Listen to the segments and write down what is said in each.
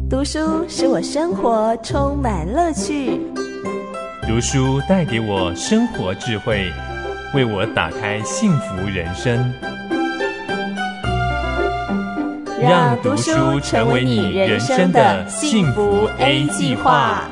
读书使我生活充满乐趣， 读书带给我生活智慧，为我打开幸福人生。让读书成为你人生的幸福 A 计划。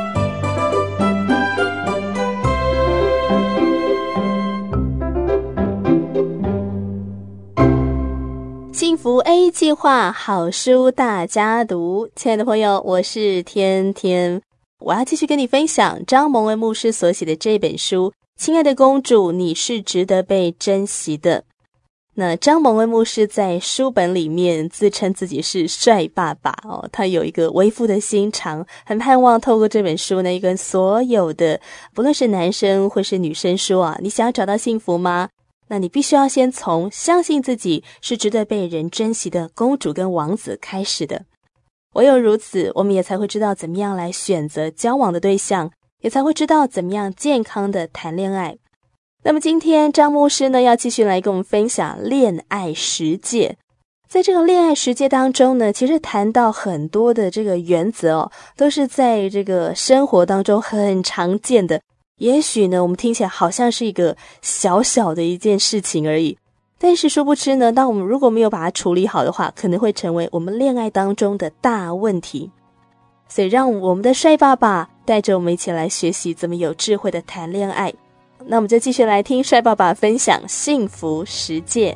幸福 A 计划，好书大家读。亲爱的朋友，我是天天，我要继续跟你分享张蒙文牧师所写的这本书《亲爱的公主，你是值得被珍惜的》。那张蒙文牧师在书本里面自称自己是帅爸爸哦，他有一个为父的心肠，很盼望透过这本书呢，跟所有的不论是男生或是女生说啊，你想要找到幸福吗？那你必须要先从相信自己是值得被人珍惜的公主跟王子开始的。唯有如此，我们也才会知道怎么样来选择交往的对象，也才会知道怎么样健康的谈恋爱。那么今天张牧师呢，要继续来跟我们分享恋爱十诫。在这个恋爱十诫当中呢，其实谈到很多的这个原则哦，都是在这个生活当中很常见的。也许呢，我们听起来好像是一个小小的一件事情而已，但是殊不知呢，当我们如果没有把它处理好的话，可能会成为我们恋爱当中的大问题。所以让我们的帅爸爸带着我们一起来学习怎么有智慧的谈恋爱。那我们就继续来听帅爸爸分享幸福十诫。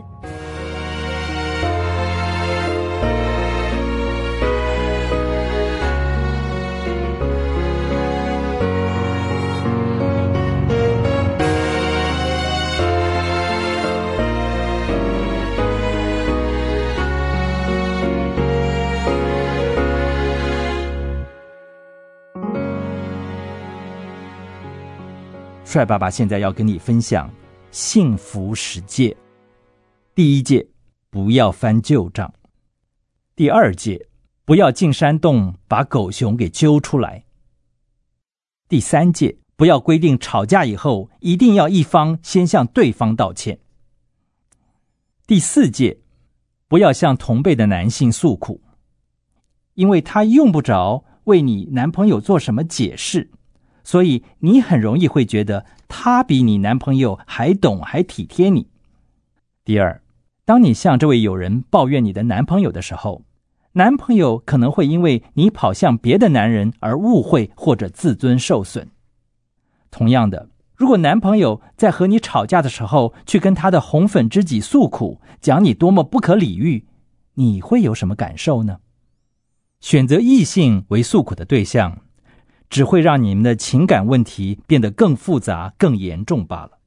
帅爸爸现在要跟你分享幸福十诫。第一诫，不要翻旧账。第二诫，不要进山洞把狗熊给揪出来。第三诫，不要规定吵架以后一定要一方先向对方道歉。第四诫，不要向同辈的男性诉苦，因为他用不着为你男朋友做什么解释，所以你很容易会觉得他比你男朋友还懂还体贴你。第二，当你向这位友人抱怨你的男朋友的时候，男朋友可能会因为你跑向别的男人而误会或者自尊受损。同样的，如果男朋友在和你吵架的时候去跟他的红粉知己诉苦，讲你多么不可理喻，你会有什么感受呢？选择异性为诉苦的对象，只会让你们的情感问题变得更复杂、更严重罢了。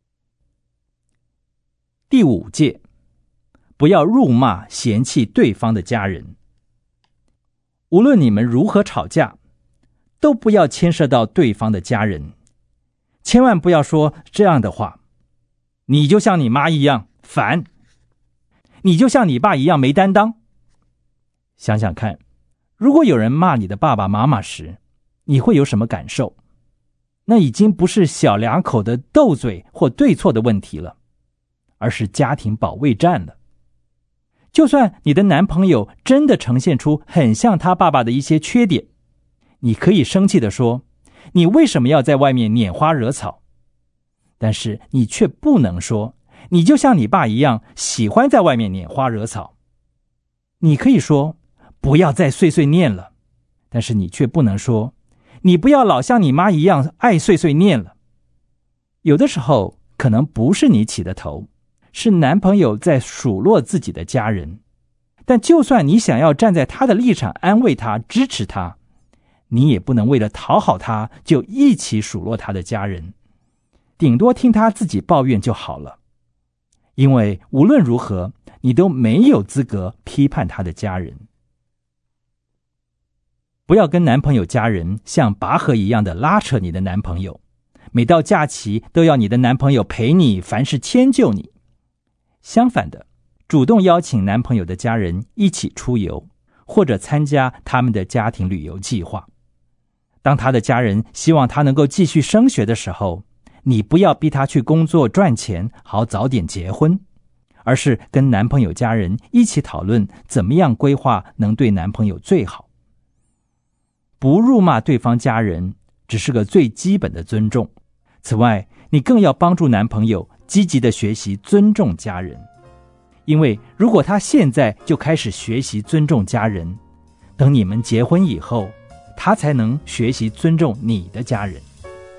第五诫，不要辱骂、嫌弃对方的家人。无论你们如何吵架，都不要牵涉到对方的家人。千万不要说这样的话：你就像你妈一样烦，你就像你爸一样没担当。想想看，如果有人骂你的爸爸妈妈时，你会有什么感受？那已经不是小两口的斗嘴或对错的问题了，而是家庭保卫战了。就算你的男朋友真的呈现出很像他爸爸的一些缺点，你可以生气地说，你为什么要在外面拈花惹草？但是你却不能说，你就像你爸一样喜欢在外面拈花惹草。你可以说，不要再碎碎念了，但是你却不能说，你不要老像你妈一样爱碎碎念了。有的时候可能不是你起的头，是男朋友在数落自己的家人，但就算你想要站在他的立场安慰他、支持他，你也不能为了讨好他就一起数落他的家人，顶多听他自己抱怨就好了。因为无论如何，你都没有资格批判他的家人。不要跟男朋友家人像拔河一样的拉扯你的男朋友，每到假期都要你的男朋友陪你，凡事迁就你。相反的，主动邀请男朋友的家人一起出游，或者参加他们的家庭旅游计划。当他的家人希望他能够继续升学的时候，你不要逼他去工作赚钱，好早点结婚，而是跟男朋友家人一起讨论怎么样规划能对男朋友最好。 不辱骂对方家人只是个最基本的尊重。此外，你更要帮助男朋友积极地学习尊重家人，因为如果他现在就开始学习尊重家人，等你们结婚以后，他才能学习尊重你的家人。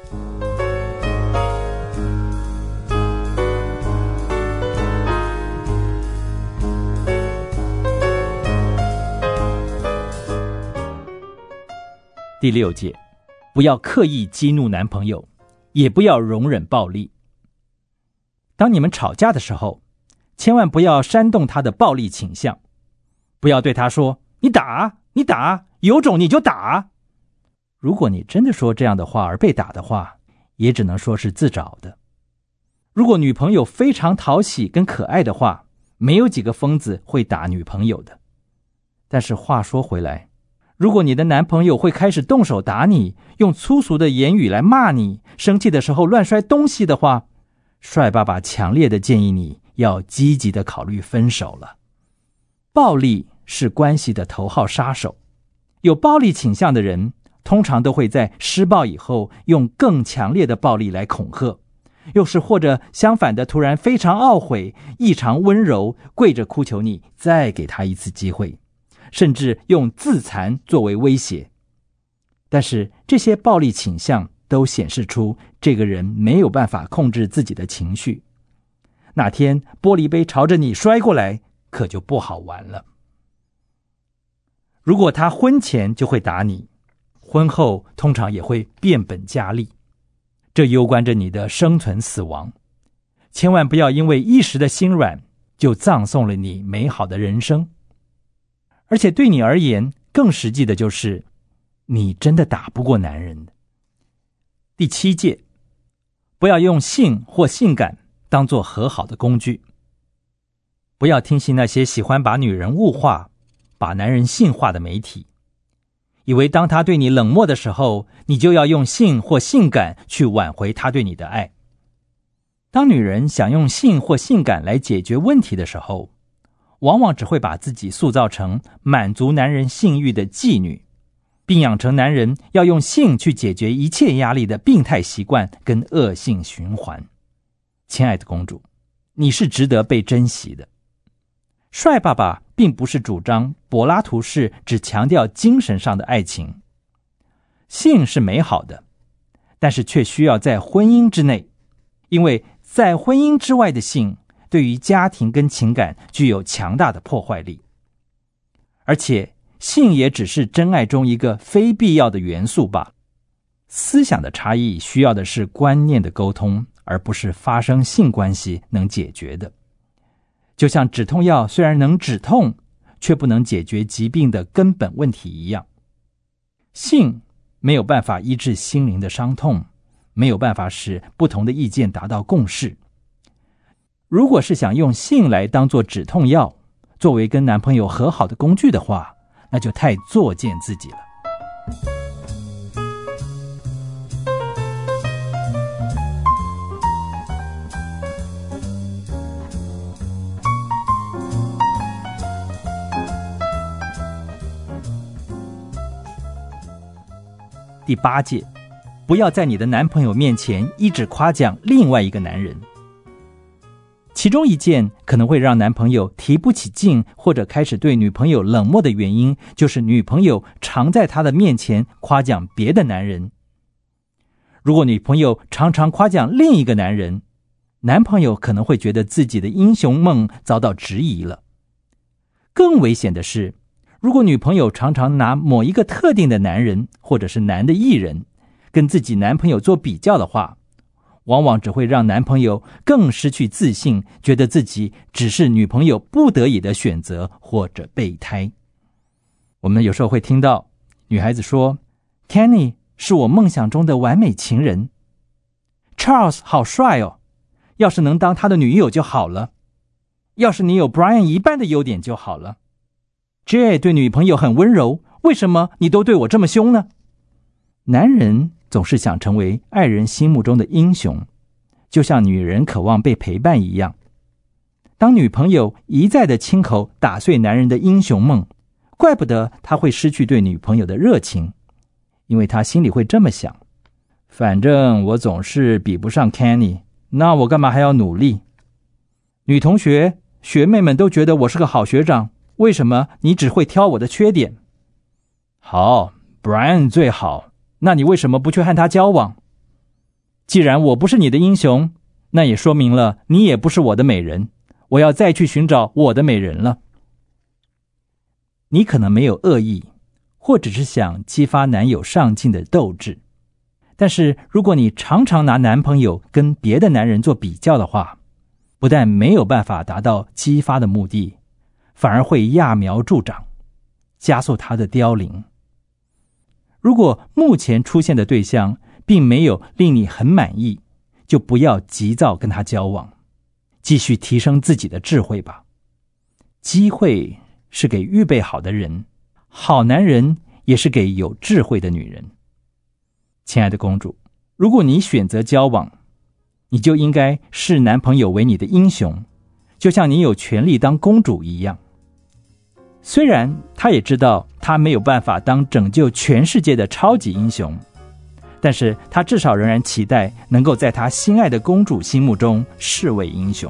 第6戒，不要刻意激怒男朋友，也不要容忍暴力。当你们吵架的时候，千万不要煽动他的暴力倾向，不要对他说你打，有种你就打。如果你真的说这样的话而被打的话，也只能说是自找的。如果女朋友非常讨喜跟可爱的话，没有几个疯子会打女朋友的。但是话说回来，如果你的男朋友会开始动手打你，用粗俗的言语来骂你，生气的时候乱摔东西的话，帅爸爸强烈的建议你要积极的考虑分手了。暴力是关系的头号杀手，有暴力倾向的人通常都会在施暴以后用更强烈的暴力来恐吓，又是或者相反的突然非常懊悔，异常温柔，跪着哭求你再给他一次机会，甚至用自残作为威胁。但是这些暴力倾向都显示出这个人没有办法控制自己的情绪，哪天玻璃杯朝着你摔过来，可就不好玩了。如果他婚前就会打你，婚后通常也会变本加厉，这攸关着你的生存死亡。千万不要因为一时的心软就葬送了你美好的人生。而且对你而言，更实际的就是你真的打不过男人。第7戒，不要用性或性感当作和好的工具。不要听信那些喜欢把女人物化、把男人性化的媒体，以为当他对你冷漠的时候，你就要用性或性感去挽回他对你的爱。当女人想用性或性感来解决问题的时候，往往只会把自己塑造成满足男人性欲的妓女，并养成男人要用性去解决一切压力的病态习惯跟恶性循环。亲爱的公主，你是值得被珍惜的。帅爸爸并不是主张柏拉图式只强调精神上的爱情。性是美好的，但是却需要在婚姻之内，因为在婚姻之外的性对于家庭跟情感具有强大的破坏力。而且性也只是真爱中一个非必要的元素罢了。思想的差异需要的是观念的沟通，而不是发生性关系能解决的。就像止痛药虽然能止痛，却不能解决疾病的根本问题一样。性没有办法医治心灵的伤痛，没有办法使不同的意见达到共识。如果是想用性来当作止痛药，作为跟男朋友和好的工具的话，那就太作践自己了。第8戒，不要在你的男朋友面前一直夸奖另外一个男人。其中一件可能会让男朋友提不起劲或者开始对女朋友冷漠的原因，就是女朋友常在他的面前夸奖别的男人。如果女朋友常常夸奖另一个男人，男朋友可能会觉得自己的英雄梦遭到质疑了。更危险的是，如果女朋友常常拿某一个特定的男人或者是男的艺人跟自己男朋友做比较的话，往往只会让男朋友更失去自信，觉得自己只是女朋友不得已的选择或者备胎。我们有时候会听到女孩子说 Kenny 是我梦想中的完美情人， Charles 好帅哦，要是能当他的女友就好了，要是你有 Brian 一半的优点就好了， Jay 对女朋友很温柔，为什么你都对我这么凶呢？男人总是想成为爱人心目中的英雄，就像女人渴望被陪伴一样。当女朋友一再的亲口打碎男人的英雄梦，怪不得他会失去对女朋友的热情， 因为他心里会这么想，反正我总是比不上 Kenny， 那我干嘛还要努力？女同学、学妹们都觉得我是个好学长，为什么你只会挑我的缺点？好， Brian 最好，那你为什么不去和他交往？既然我不是你的英雄，那也说明了你也不是我的美人，我要再去寻找我的美人了。你可能没有恶意，或只是想激发男友上进的斗志，但是如果你常常拿男朋友跟别的男人做比较的话，不但没有办法达到激发的目的，反而会揠苗助长，加速他的凋零。如果目前出现的对象并没有令你很满意，就不要急躁跟他交往，继续提升自己的智慧吧。机会是给预备好的人，好男人也是给有智慧的女人。亲爱的公主，如果你选择交往，你就应该视男朋友为你的英雄，就像你有权利当公主一样。虽然他也知道他没有办法当拯救全世界的超级英雄，但是他至少仍然期待能够在他心爱的公主心目中视为英雄。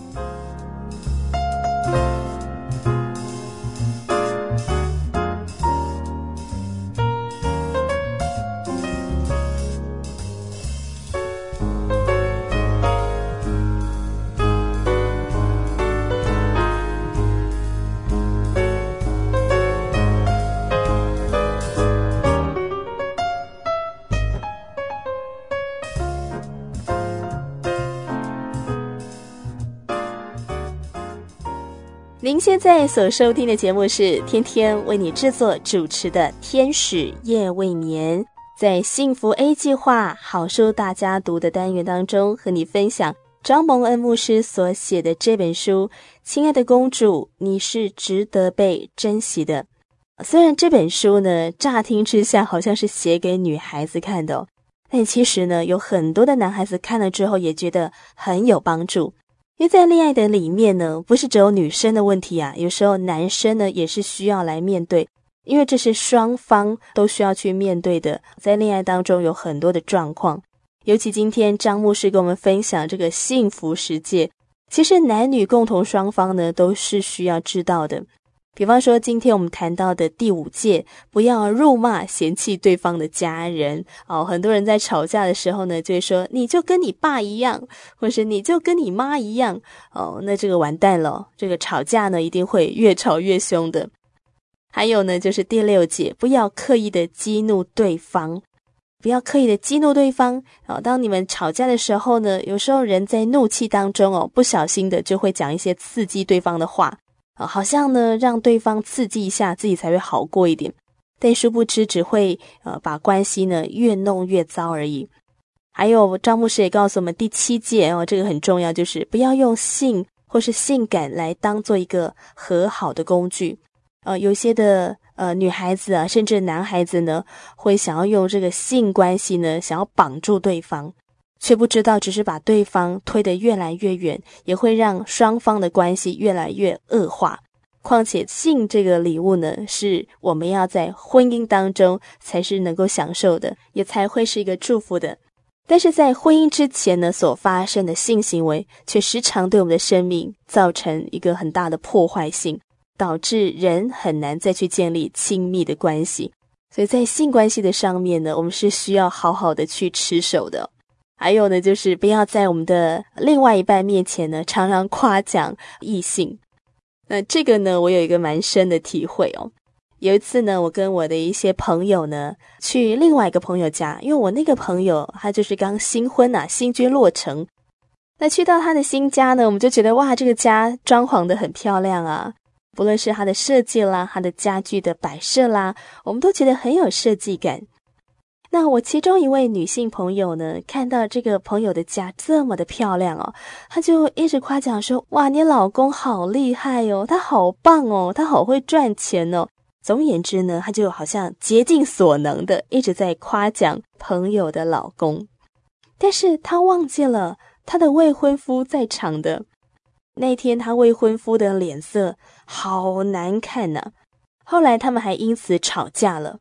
您现在所收听的节目是天天为你制作主持的天使夜未眠，在幸福 A 计划好书大家读的单元当中，和你分享张蒙恩牧师所写的这本书《亲爱的公主，你是值得被珍惜的》。虽然这本书呢，乍听之下好像是写给女孩子看的但其实呢，有很多的男孩子看了之后也觉得很有帮助。因为在恋爱的里面呢，不是只有女生的问题啊，有时候男生呢也是需要来面对，因为这是双方都需要去面对的。在恋爱当中有很多的状况，尤其今天张牧师跟我们分享这个幸福十诫，其实男女共同双方呢都是需要知道的。比方说今天我们谈到的第5诫，不要辱骂嫌弃对方的家人很多人在吵架的时候呢就会说你就跟你爸一样，或是你就跟你妈一样那这个完蛋了，这个吵架呢一定会越吵越凶的。还有呢就是第6诫，不要刻意的激怒对方，不要刻意的激怒对方当你们吵架的时候呢，有时候人在怒气当中不小心的就会讲一些刺激对方的话好像呢让对方刺激一下自己才会好过一点，但殊不知只会把关系呢越弄越糟而已。还有张牧师也告诉我们第7诫这个很重要，就是不要用性或是性感来当做一个和好的工具有些的女孩子啊，甚至男孩子呢会想要用这个性关系呢想要绑住对方，却不知道只是把对方推得越来越远，也会让双方的关系越来越恶化。况且性这个礼物呢，是我们要在婚姻当中才是能够享受的，也才会是一个祝福的。但是在婚姻之前呢，所发生的性行为却时常对我们的生命造成一个很大的破坏性，导致人很难再去建立亲密的关系。所以在性关系的上面呢，我们是需要好好的去持守的。还有呢，就是不要在我们的另外一半面前呢，常常夸奖异性。那这个呢，我有一个蛮深的体会有一次呢，我跟我的一些朋友呢，去另外一个朋友家，因为我那个朋友他就是刚新婚新居落成。那去到他的新家呢，我们就觉得哇，这个家装潢得很漂亮啊，不论是他的设计啦，他的家具的摆设啦，我们都觉得很有设计感。那我其中一位女性朋友呢，看到这个朋友的家这么的漂亮她就一直夸奖说，哇，你老公好厉害他好棒他好会赚钱总而言之呢，她就好像竭尽所能的一直在夸奖朋友的老公。但是她忘记了她的未婚夫在场的。那天她未婚夫的脸色好难看后来他们还因此吵架了。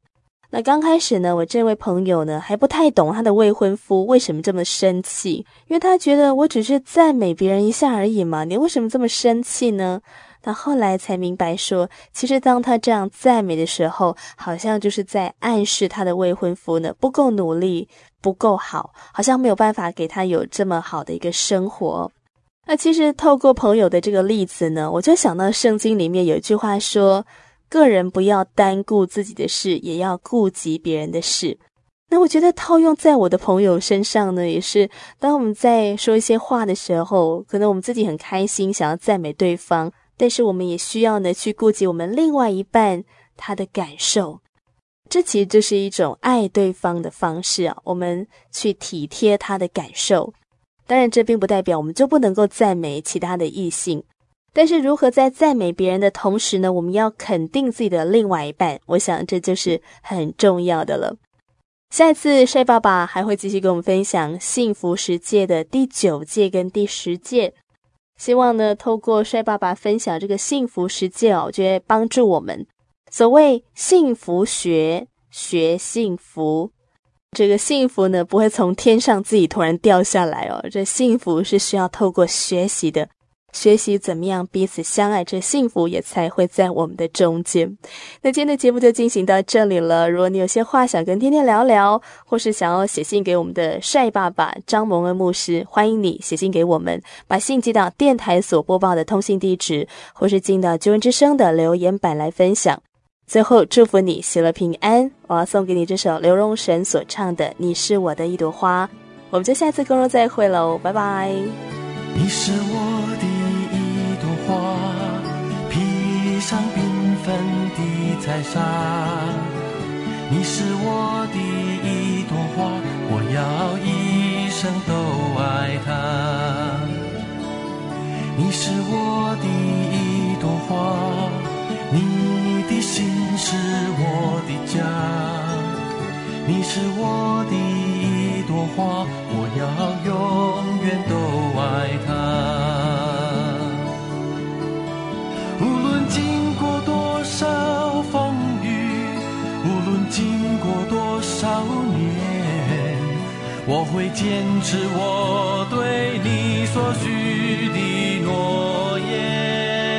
那刚开始呢，我这位朋友呢还不太懂他的未婚夫为什么这么生气，因为他觉得我只是赞美别人一下而已嘛，你为什么这么生气呢？那后来才明白说，其实当他这样赞美的时候，好像就是在暗示他的未婚夫呢不够努力，不够好，好像没有办法给他有这么好的一个生活。那其实透过朋友的这个例子呢，我就想到圣经里面有一句话说，个人不要单顾自己的事，也要顾及别人的事。那我觉得套用在我的朋友身上呢，也是当我们在说一些话的时候，可能我们自己很开心，想要赞美对方，但是我们也需要呢去顾及我们另外一半他的感受。这其实就是一种爱对方的方式啊，我们去体贴他的感受。当然这并不代表我们就不能够赞美其他的异性，但是如何在赞美别人的同时呢，我们要肯定自己的另外一半，我想这就是很重要的了。下一次帅爸爸还会继续跟我们分享幸福10诫的第9诫跟第10诫，希望呢透过帅爸爸分享这个幸福10诫我觉得帮助我们。所谓幸福学幸福，这个幸福呢不会从天上自己突然掉下来这幸福是需要透过学习的，学习怎么样彼此相爱，这幸福也才会在我们的中间。那今天的节目就进行到这里了，如果你有些话想跟天天聊聊，或是想要写信给我们的帅爸爸张蒙恩牧师，欢迎你写信给我们，把信寄到电台所播报的通信地址，或是进到救恩之声的留言板来分享。最后祝福你喜乐平安，我要送给你这首刘荣神所唱的你是我的一朵花。我们就下次空中再会喽，拜拜。 你是我的一朵花，披上缤纷的彩纱，你是我的一朵花，我要一生都爱它。你是我的一朵花，你的心是我的家，你是我的一朵花，我要永远都爱它。无论经过多少风雨，无论经过多少年，我会坚持我对你所许的诺言。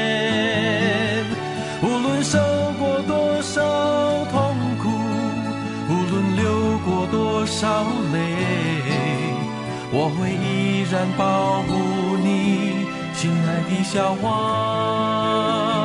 无论受过多少痛苦，无论流过多少泪，我会依然保护你，亲爱的小花。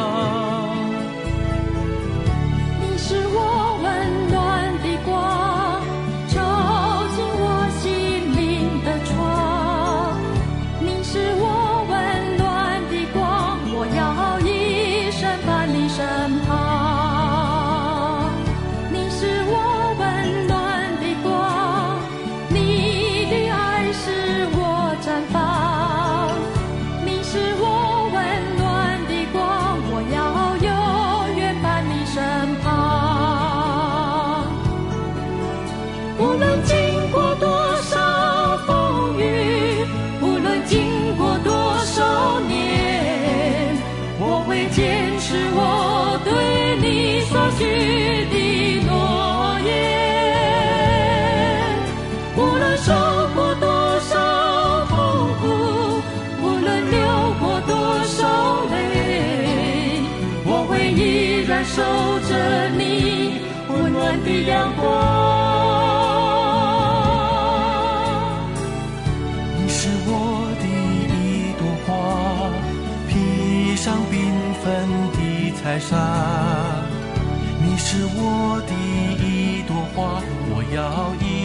你是我温暖的光，照进我心灵的窗。你是我温暖的光，我要一生伴你身旁。你是我温暖的光，你的爱使我绽放。你是我温暖的光，我要永远伴你身旁。无论经过多少风雨，无论经过多少年，我会坚持我对你所许的诺言。无论受过多少痛苦，无论流过多少泪，我会依然守着你温暖的阳光。 你是我的一朵花，披上缤纷的彩纱，你是我的一朵花，我要一